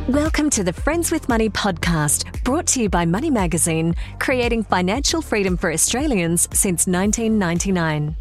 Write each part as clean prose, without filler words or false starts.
Welcome to the Friends with Money podcast, brought to you by Money Magazine, creating financial freedom for Australians since 1999.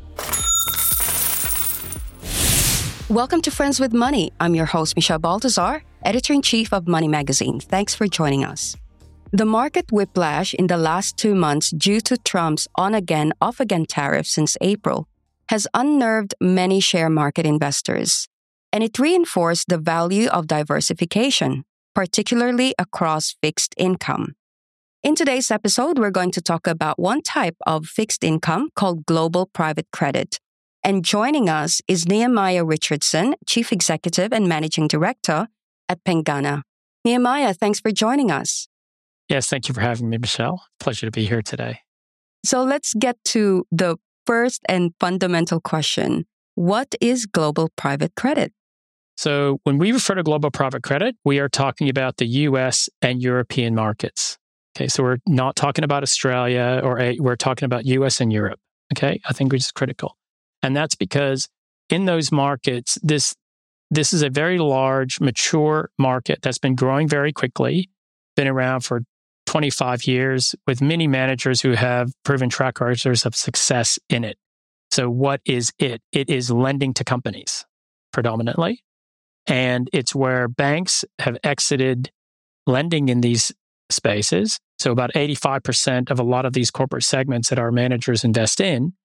Welcome to Friends with Money. I'm your host, Michelle Baltazar, Editor-in-Chief of Money Magazine. Thanks for joining us. The market whiplash in the last 2 months due to Trump's on-again, off-again tariffs since April has unnerved many share market investors, and it reinforced the value of diversification, particularly across fixed income. In today's episode, we're going to talk about one type of fixed income called global private credit. And joining us is Nehemiah Richardson, Chief Executive and Managing Director at Pengana. Nehemiah, thanks for joining us. Yes, thank you for having me, Michelle. Pleasure to be here today. So let's get to the first and fundamental question. What is global private credit? So when we refer to global private credit, we are talking about the US and European markets. Okay, so we're not talking about Australia we're talking about US and Europe. Okay, I think which is critical. And that's because in those markets, this is a very large, mature market that's been growing very quickly, been around for 25 years with many managers who have proven track records of success in it. So what is it? It is lending to companies predominantly. And it's where banks have exited lending in these spaces. So about 85% of a lot of these corporate segments that our managers invest in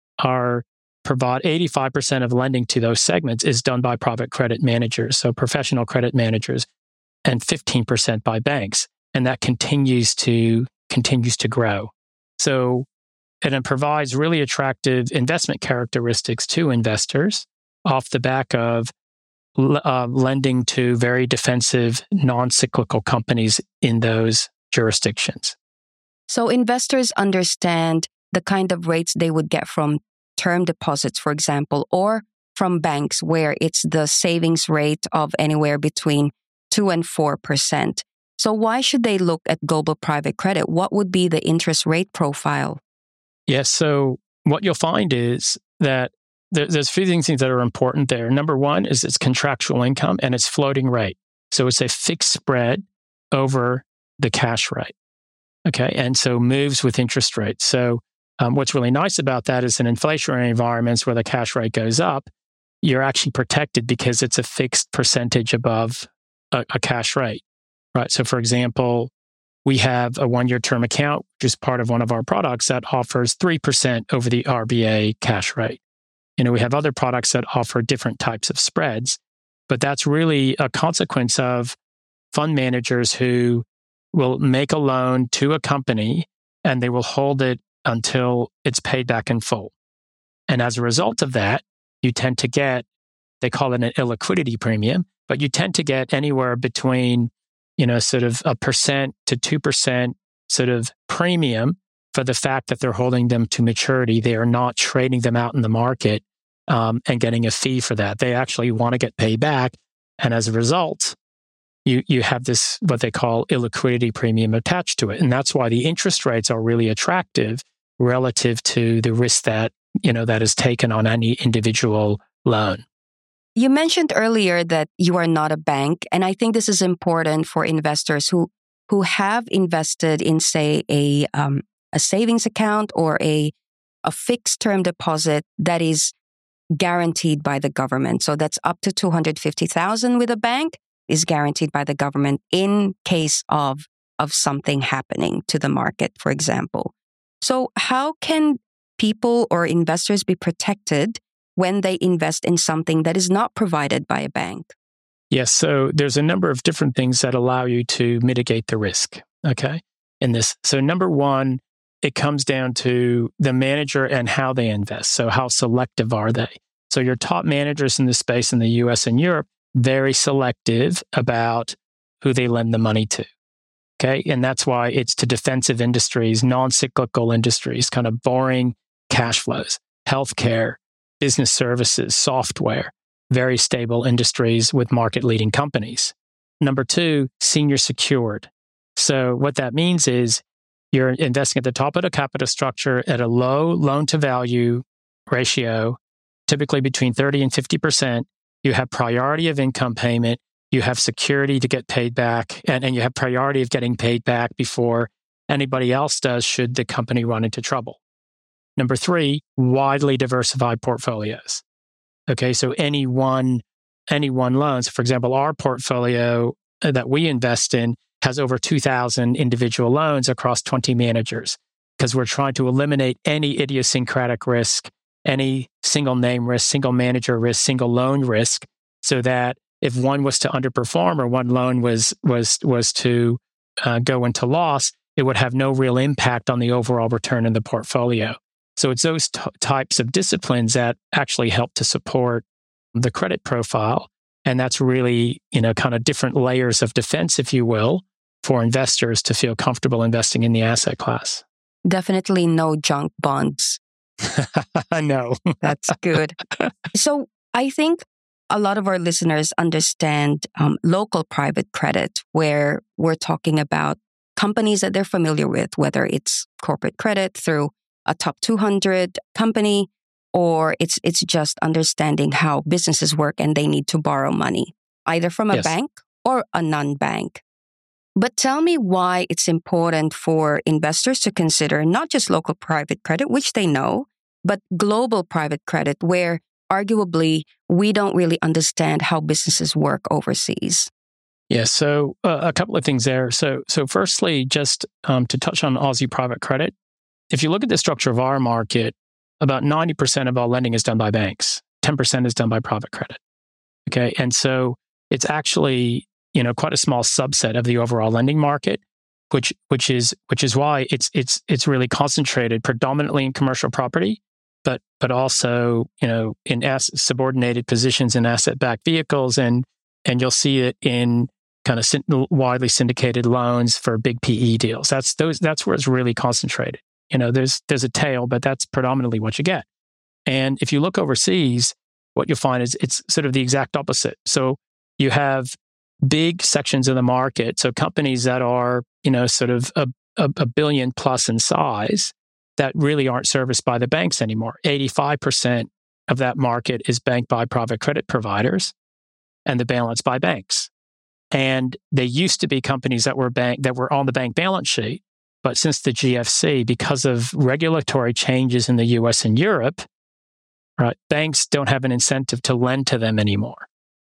provide 85% of lending to those segments is done by private credit managers, so professional credit managers, and 15% by banks. And that continues to grow. So, and it provides really attractive investment characteristics to investors off the back of lending to very defensive, non-cyclical companies in those jurisdictions. So investors understand the kind of rates they would get from term deposits, for example, or from banks where it's the savings rate of anywhere between 2 and 4%. So why should they look at global private credit? What would be the interest rate profile? Yes. So what you'll find is that there's a few things that are important there. Number one is it's contractual income and it's floating rate. So it's a fixed spread over the cash rate. Okay. And so moves with interest rates. So what's really nice about that is in inflationary environments where the cash rate goes up, you're actually protected because it's a fixed percentage above a cash rate. Right. So, for example, we have a 1-year term account, which is part of one of our products that offers 3% over the RBA cash rate. We have other products that offer different types of spreads, but that's really a consequence of fund managers who will make a loan to a company and they will hold it until it's paid back in full. And as a result of that, you tend to get, they call it an illiquidity premium, but you tend to get anywhere between sort of 1% to 2% sort of premium for the fact that they're holding them to maturity. They are not trading them out in the market and getting a fee for that. They actually want to get paid back. And as a result, you have this, what they call illiquidity premium attached to it. And that's why the interest rates are really attractive relative to the risk that is taken on any individual loan. You mentioned earlier that you are not a bank, and I think this is important for investors who have invested in, say, a savings account or a fixed term deposit that is guaranteed by the government. So that's up to $250,000 with a bank is guaranteed by the government in case of something happening to the market, for example. So how can people or investors be protected when they invest in something that is not provided by a bank? Yes. So there's a number of different things that allow you to mitigate the risk, okay, in this. So number one, it comes down to the manager and how they invest. So how selective are they? So your top managers in this space in the US and Europe, very selective about who they lend the money to, okay? And that's why it's to defensive industries, non-cyclical industries, kind of boring cash flows, healthcare, business services, software, very stable industries with market-leading companies. Number two, senior secured. So what that means is you're investing at the top of the capital structure at a low loan-to-value ratio, typically between 30 and 50%. You have priority of income payment. you have security to get paid back, and you have priority of getting paid back before anybody else does should the company run into trouble. Number 3, widely diversified portfolios. Okay, so any one loan. So for example, our portfolio that we invest in has over 2,000 individual loans across 20 managers, because we're trying to eliminate any idiosyncratic risk, any single name risk, single manager risk, single loan risk, so that if one was to underperform or one loan was to go into loss, it would have no real impact on the overall return in the portfolio. So it's those types of disciplines that actually help to support the credit profile. And that's really, kind of different layers of defense, if you will, for investors to feel comfortable investing in the asset class. Definitely no junk bonds. No. That's good. So I think a lot of our listeners understand local private credit, where we're talking about companies that they're familiar with, whether it's corporate credit through a top 200 company, or it's just understanding how businesses work and they need to borrow money, either from a bank or a non-bank. But tell me why it's important for investors to consider not just local private credit, which they know, but global private credit, where arguably we don't really understand how businesses work overseas. Yeah, so a couple of things there. So firstly, just to touch on Aussie private credit, if you look at the structure of our market, about 90% of all lending is done by banks. 10% is done by private credit. Okay, and so it's actually quite a small subset of the overall lending market, which is why it's really concentrated predominantly in commercial property, but also in subordinated positions in asset-backed vehicles, and you'll see it in kind of widely syndicated loans for big PE deals. That's where it's really concentrated. There's a tail, but that's predominantly what you get. And if you look overseas, what you'll find is it's sort of the exact opposite. So you have big sections of the market, so companies that are sort of a billion plus in size, that really aren't serviced by the banks anymore. 85% of that market is banked by private credit providers, and the balance by banks. And they used to be companies that were on the bank balance sheet. But since the GFC, because of regulatory changes in the US and Europe, right, banks don't have an incentive to lend to them anymore.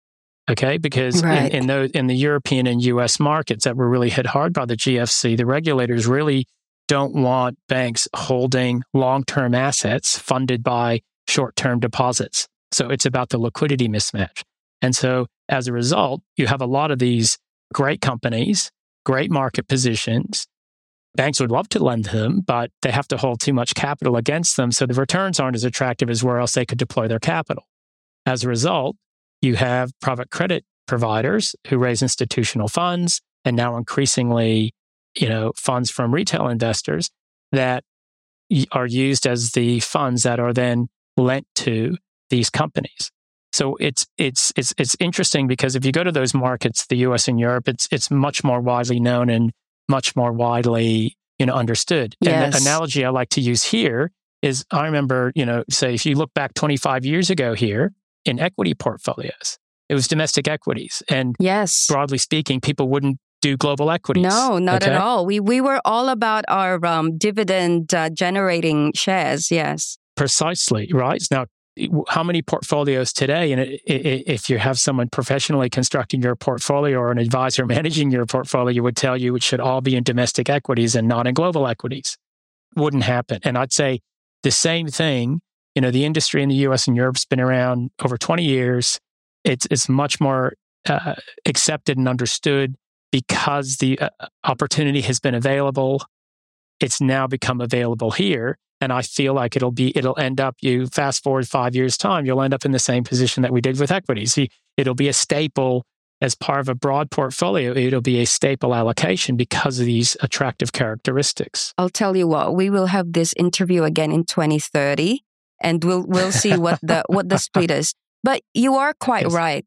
Okay, because in the European and US markets that were really hit hard by the GFC, the regulators really don't want banks holding long-term assets funded by short-term deposits. So it's about the liquidity mismatch. And so as a result, you have a lot of these great companies, great market positions. Banks would love to lend to them, but they have to hold too much capital against them, so the returns aren't as attractive as where else they could deploy their capital. As a result, you have private credit providers who raise institutional funds, and now increasingly, funds from retail investors that are used as the funds that are then lent to these companies. So it's interesting because if you go to those markets, the US and Europe, it's much more widely known and much more widely, understood. Yes. And the analogy I like to use here is I remember, say if you look back 25 years ago here in equity portfolios, it was domestic equities. And broadly speaking, people wouldn't do global equities. No, not at all. We were all about our dividend generating shares. Yes. Precisely, right? Now, how many portfolios today, and if you have someone professionally constructing your portfolio or an advisor managing your portfolio would tell you it should all be in domestic equities and not in global equities. Wouldn't happen. And I'd say the same thing, the industry in the US and Europe's been around over 20 years. It's much more accepted and understood because the opportunity has been available. It's now become available here. And I feel like it'll end up, you fast forward 5 years' time, you'll end up in the same position that we did with equities. It'll be a staple as part of a broad portfolio. It'll be a staple allocation because of these attractive characteristics. I'll tell you what, we will have this interview again in 2030 and we'll see what the split is. But you are quite right.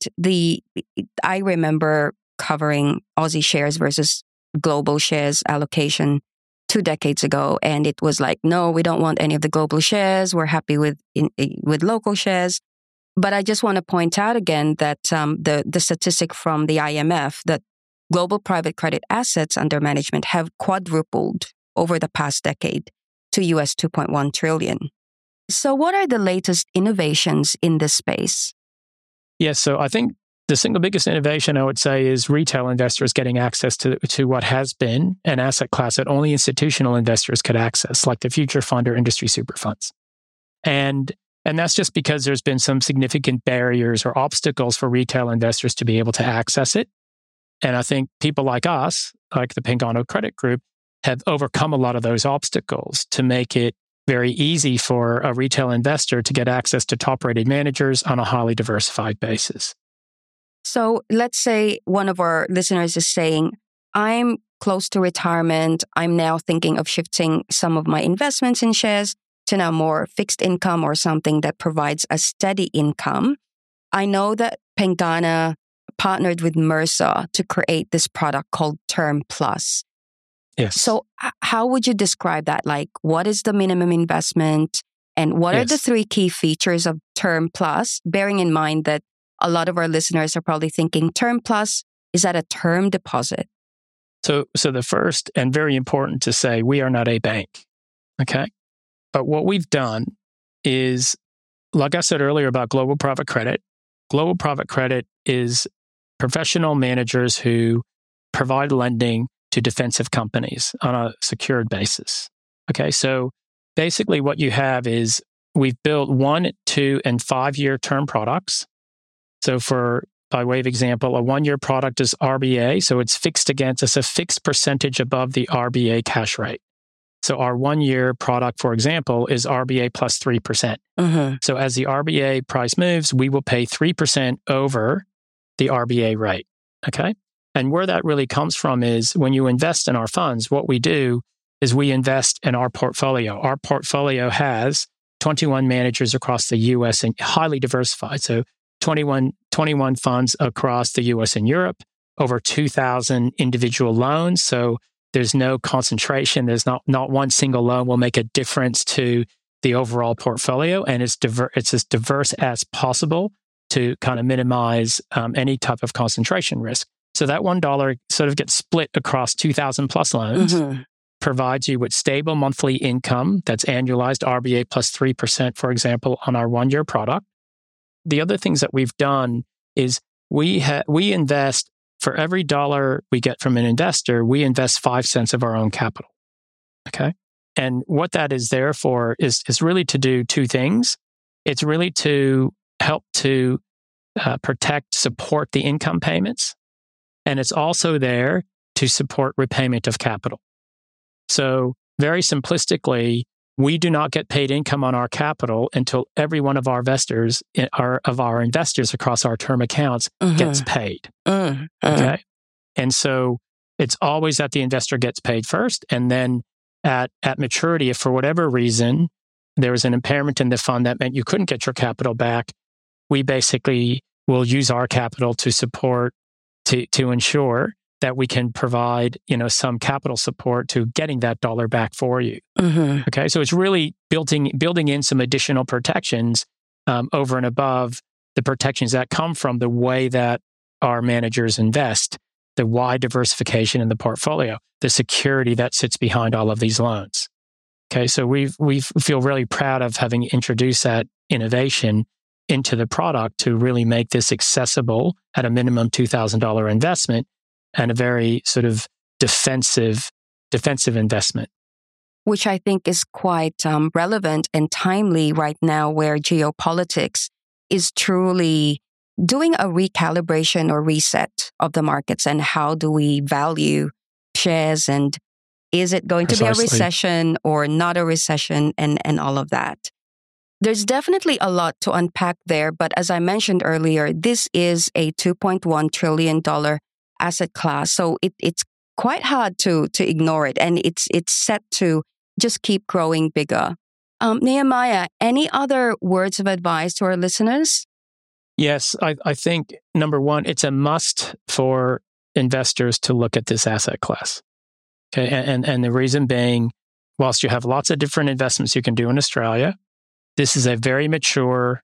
I remember covering Aussie shares versus global shares allocation 2 decades ago, and it was like, no, we don't want any of the global shares. We're happy with local shares. But I just want to point out again that the statistic from the IMF that global private credit assets under management have quadrupled over the past decade to US 2.1 trillion. So what are the latest innovations in this space? Yes, so I think the single biggest innovation, I would say, is retail investors getting access to what has been an asset class that only institutional investors could access, like the future fund or industry super funds. And that's just because there's been some significant barriers or obstacles for retail investors to be able to access it. And I think people like us, like the Pengano Credit Group, have overcome a lot of those obstacles to make it very easy for a retail investor to get access to top-rated managers on a highly diversified basis. So let's say one of our listeners is saying, I'm close to retirement. I'm now thinking of shifting some of my investments in shares to now more fixed income or something that provides a steady income. I know that Pengana partnered with Mercer to create this product called Term Plus. Yes. So how would you describe that? Like, what is the minimum investment and what are the three key features of Term Plus? Bearing in mind that a lot of our listeners are probably thinking Term Plus, is that a term deposit? So the first and very important to say, we are not a bank. Okay. But what we've done is, like I said earlier about global private credit is professional managers who provide lending to defensive companies on a secured basis. Okay, so basically what you have is we've built 1, 2, and 5-year term products. So by way of example, a 1-year product is RBA, so it's a fixed percentage above the RBA cash rate. So our 1-year product, for example, is RBA plus 3%. Mm-hmm. So as the RBA price moves, we will pay 3% over the RBA rate. Okay. And where that really comes from is when you invest in our funds, what we do is we invest in our portfolio. Our portfolio has 21 managers across the US and highly diversified. So 21 funds across the US and Europe, over 2,000 individual loans. So there's no concentration. There's not one single loan will make a difference to the overall portfolio. And it's as diverse as possible to kind of minimize any type of concentration risk. So that $1 sort of gets split across 2,000 plus loans, provides you with stable monthly income that's annualized RBA plus 3%, for example, on our 1-year product. The other things that we've done is we invest, for every dollar we get from an investor, we invest 5 cents of our own capital. Okay. And what that is there for is really to do two things. It's really to help to support the income payments. And it's also there to support repayment of capital. So very simplistically, we do not get paid income on our capital until every one of our investors across our term accounts gets paid. Okay. And so it's always that the investor gets paid first. And then at maturity, if for whatever reason there was an impairment in the fund that meant you couldn't get your capital back, we basically will use our capital to support, to ensure that we can provide, some capital support to getting that dollar back for you. Okay, so it's really building in some additional protections over and above the protections that come from the way that our managers invest, the wide diversification in the portfolio, the security that sits behind all of these loans. Okay, so we feel really proud of having introduced that innovation into the product to really make this accessible at a minimum $2,000 investment and a very sort of defensive investment. Which I think is quite relevant and timely right now, where geopolitics is truly doing a recalibration or reset of the markets, and how do we value shares, and is it going to be a recession or not a recession, and all of that. There's definitely a lot to unpack there, but as I mentioned earlier, this is a $2.1 trillion asset class, so it's quite hard to ignore it, and it's set to just keep growing bigger. Nehemiah, any other words of advice to our listeners? Yes, I think, number one, it's a must for investors to look at this asset class. Okay, and the reason being, whilst you have lots of different investments you can do in Australia, this is a very mature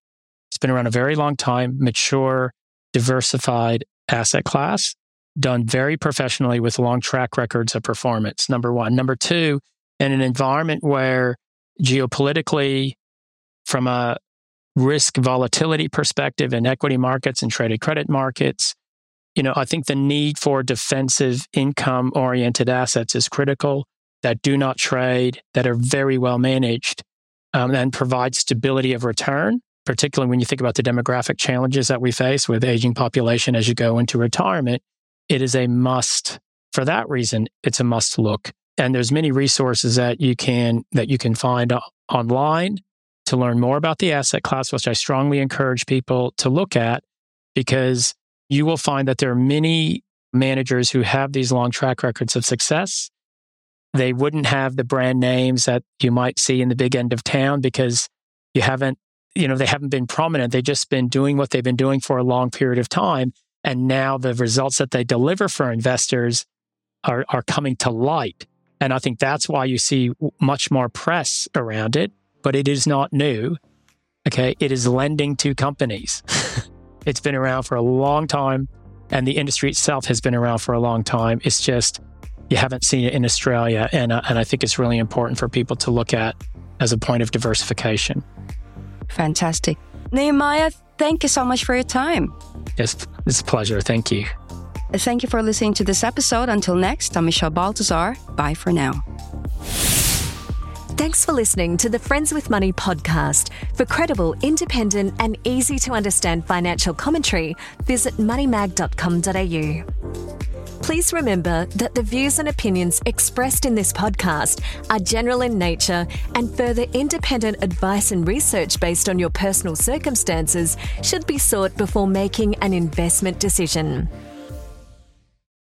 It's been around a very long time, mature, diversified asset class, done very professionally with long track records of performance, number one. Number two, in an environment where geopolitically, from a risk volatility perspective in equity markets and traded credit markets, I think the need for defensive income-oriented assets is critical, that do not trade, that are very well managed, and provide stability of return, particularly when you think about the demographic challenges that we face with aging population as you go into retirement. It is a must. For that reason, it's a must look. And there's many resources that you can find online to learn more about the asset class, which I strongly encourage people to look at, because you will find that there are many managers who have these long track records of success. They wouldn't have the brand names that you might see in the big end of town because they haven't been prominent. They've just been doing what they've been doing for a long period of time. And now the results that they deliver for investors are coming to light. And I think that's why you see much more press around it, but it is not new. Okay. It is lending to companies. It's been around for a long time, and the industry itself has been around for a long time. It's just, you haven't seen it in Australia. And I think it's really important for people to look at as a point of diversification. Fantastic. Nehemiah, thank you so much for your time. Yes, it's a pleasure. Thank you. Thank you for listening to this episode. Until next, I'm Michelle Baltazar. Bye for now. Thanks for listening to the Friends with Money podcast. For credible, independent and easy to understand financial commentary, visit moneymag.com.au. Please remember that the views and opinions expressed in this podcast are general in nature, and further independent advice and research based on your personal circumstances should be sought before making an investment decision.